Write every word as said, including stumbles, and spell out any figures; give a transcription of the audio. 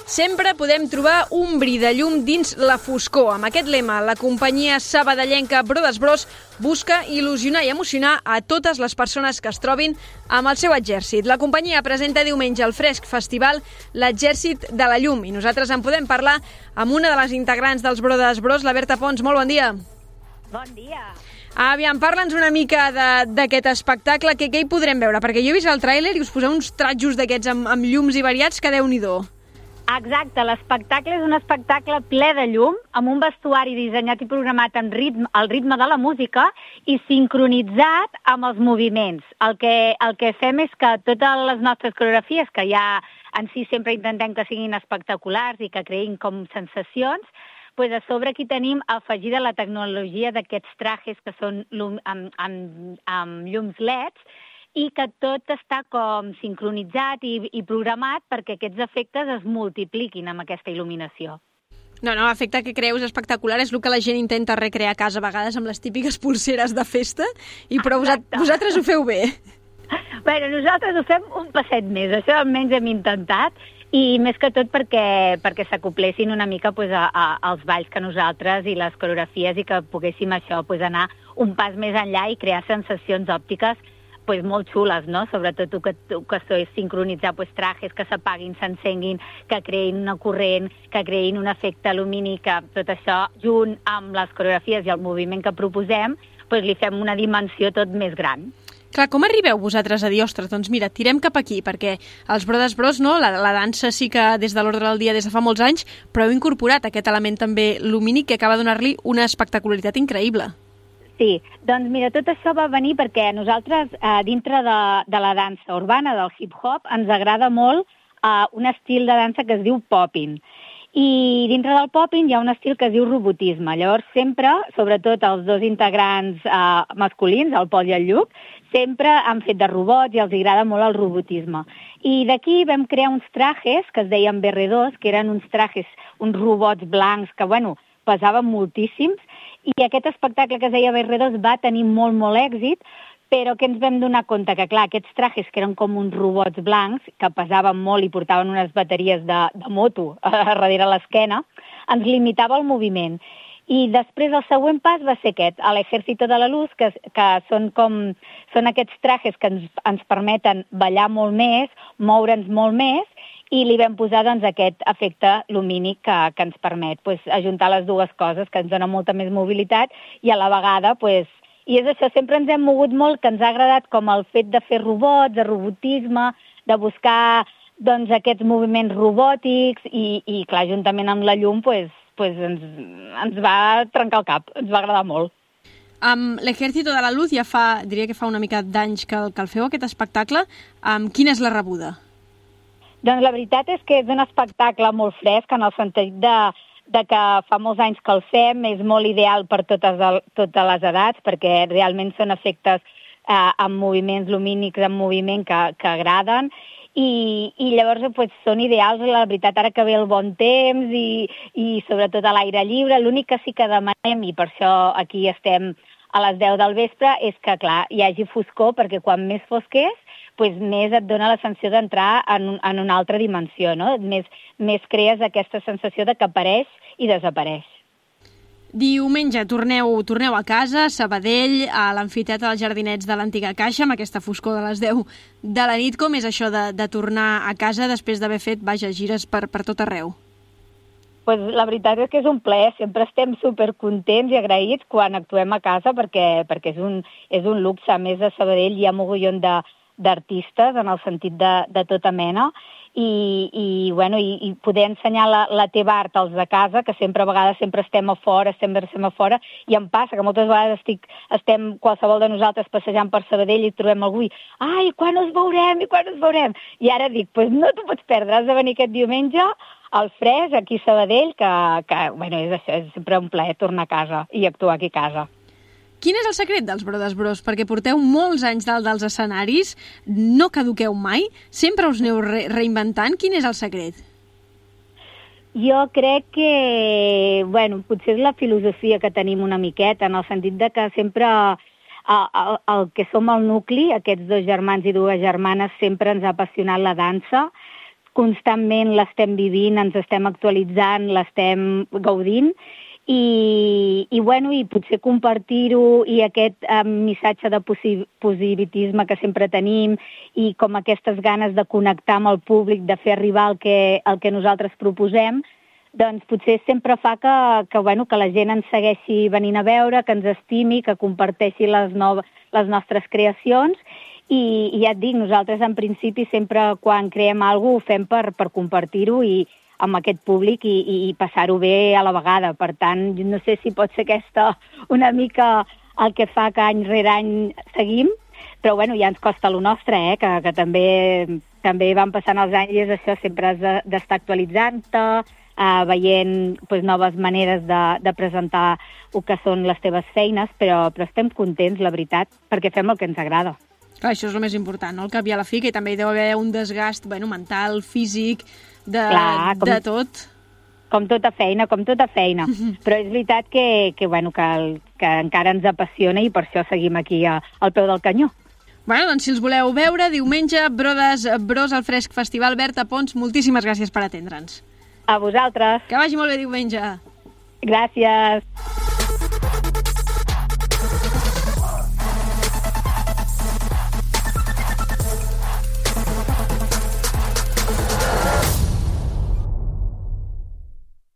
Sempre podem trobar un bri de llum dins la foscor. Amb aquest lema, la companyia sabadellenca Brothers Bros busca il·lusionar i emocionar a totes les persones que es trobin amb el seu exèrcit. La companyia presenta diumenge al Fresc Festival l'Exèrcit de la Llum i nosaltres en podem parlar amb una de les integrants dels Brothers Bros, la Berta Pons. Molt bon dia. Bon dia. Aviam, parla'ns una mica d'aquest espectacle, que què hi podrem veure? Perquè jo he vist el tràiler i us poseu uns tratjos d'aquests amb, amb llums i variats que déu-n'hi-do. Exacte, l'espectacle és un espectacle ple de llum, amb un vestuari dissenyat i programat en ritme, al ritme de la música i sincronitzat amb els moviments. El que, el que fem és que totes les nostres coreografies, que ja en si sempre intentem que siguin espectaculars i que creïn com sensacions, pues a sobre aquí tenim afegida la tecnologia d'aquests trajes que són llum, amb, amb, amb llums L E Ds, i que tot està com sincronitzat i, i programat perquè aquests efectes es multipliquin amb aquesta il·luminació. No, no, l'efecte que creus espectacular és el que la gent intenta recrear a casa a vegades amb les típiques pulseres de festa, i però vosat, vosaltres ho feu bé. Bueno, nosaltres ho fem un passet més, això almenys hem intentat, i més que tot perquè, perquè s'acoplessin una mica pues, a, a, als balls que nosaltres i les coreografies i que poguéssim això pues, anar un pas més enllà i crear sensacions òptiques pues, molt xules, no? Sobretot tu que, tu que és sincronitzar pues, trajes que s'apaguin, s'encenguin, que creïn una corrent, que creïn un efecte lumínic, que tot això, junt amb les coreografies i el moviment que proposem, pues, li fem una dimensió tot més gran. Clar, com arribeu vosaltres a dir, ostres, doncs mira, tirem cap aquí, perquè els Brothers Bros, no, la, la dansa sí que des de l'ordre del dia des de fa molts anys, però heu incorporat aquest element també lumínic que acaba de donar-li una espectacularitat increïble. Sí, doncs mira, tot això va venir perquè nosaltres, eh, dintre de, de la dansa urbana, del hip-hop, ens agrada molt eh, un estil de dansa que es diu popping. I dintre del popping hi ha un estil que es diu robotisme. Llavors sempre, sobretot els dos integrants eh, masculins, el Pol i el Lluc, sempre han fet de robots i els agrada molt el robotisme. I d'aquí vam crear uns trajes que es deien B R dos, que eren uns trajes, uns robots blancs que, bueno, pesaven moltíssims, i aquest espectacle que es deia B R dos va tenir molt, molt èxit, però que ens vam donar compte que, clar, aquests trajes que eren com uns robots blancs, que pesaven molt i portaven unes bateries de, de moto a darrere l'esquena, ens limitava el moviment. I després el següent pas va ser aquest, l'Ejército de la Luz, que, que són, com, són aquests trajes que ens, ens permeten ballar molt més, moure'ns molt més, i li vam posar doncs, aquest efecte lumínic que, que ens permet pues, ajuntar les dues coses, que ens dona molta més mobilitat i a la vegada, pues, i és això, sempre ens hem mogut molt, que ens ha agradat com el fet de fer robots, de robotisme, de buscar doncs, aquests moviments robòtics i, i clar, juntament amb la llum pues, pues, ens, ens va trencar el cap, ens va agradar molt. Um, L'Ejército de la Luz ja fa, diria que fa una mica d'anys que, el, que el feu, aquest espectacle. Um, quina és la rebuda? Doncs la veritat és que és un espectacle molt fresc en el sentit de, de que fa molts anys que el fem, és molt ideal per totes, el, totes les edats perquè realment són efectes eh, amb moviments lumínics, amb moviment que, que agraden i, i llavors pues, són ideals, la veritat, ara que ve el bon temps i, i sobretot a l'aire lliure. L'únic que sí que demanem, i per això aquí estem a les deu del vespre, és que clar, hi hagi foscor perquè quan més fosc és, pues, més et dona la sensació d'entrar en, en una altra dimensió, no? Més, més crees aquesta sensació de que apareix i desapareix. Diumenge torneu, torneu a casa, a Sabadell, a l'amfiteatre dels Jardinets de l'Antiga Caixa, amb aquesta foscor de les deu de la nit. Com és això de, de tornar a casa després d'haver fet, vaja, gires per, per tot arreu? Pues la veritat és que és un plaer, sempre estem supercontents i agraïts quan actuem a casa perquè, perquè és, un, és un luxe. A més de Sabadell hi ha mogollon de d'artistes en el sentit de, de tota mena i, i, bueno, i, i poder ensenyar la, la teva art als de casa, que sempre a vegades sempre estem a fora, sempre estem a fora, i em passa que moltes vegades estic, estem qualsevol de nosaltres passejant per Sabadell i trobem algú i ai, quan us veurem i quan us veurem? I ara dic, pues no t'ho pots perdre, has de venir aquest diumenge al Fresc, aquí a Sabadell, que, que bueno, és això, és sempre un plaer tornar a casa i actuar aquí a casa. Quin és el secret dels Brothers Bros? Perquè porteu molts anys dalt dels escenaris, no caduqueu mai, sempre us aneu re reinventant. Quin és el secret? Jo crec que, bueno, potser és la filosofia que tenim una miqueta, en el sentit de que sempre el, el, el que som el nucli, aquests dos germans i dues germanes, sempre ens ha apassionat la dansa, constantment l'estem vivint, ens estem actualitzant, l'estem gaudint, i, i, bueno, i potser compartir-ho i aquest eh, missatge de posi- positivisme que sempre tenim i com aquestes ganes de connectar amb el públic, de fer arribar el que, el que nosaltres proposem, doncs potser sempre fa que, que, bueno, que la gent ens segueixi venint a veure, que ens estimi, que comparteixi les, no, les nostres creacions. I, i ja et dic, nosaltres en principi sempre quan creem alguna cosa ho fem per, per compartir-ho i amb aquest públic i, i, i passar-ho bé a la vegada. Per tant, no sé si pot ser aquesta una mica el que fa que any rere any seguim, però bueno, ja ens costa lo nostre, eh? que, que també, també van passant els anys i és això, sempre has de, d'estar actualitzant-te, eh, veient pues, noves maneres de, de presentar el que són les teves feines, però, però estem contents, la veritat, perquè fem el que ens agrada. Clar, això és el més important, no? El cap i a la fi, que també hi deu haver un desgast bueno, mental, físic, de, Clar, com, de tot. Com tota feina, com tota feina. Uh-huh. Però és veritat que, que, bueno, que, el, que encara ens apassiona i per això seguim aquí a, al peu del canyó. Bueno, doncs si els voleu veure, diumenge, Brodes Bros al Fresc Festival. Berta Pons, moltíssimes gràcies per atendre'ns. A vosaltres. Que vagi molt bé diumenge. Gràcies.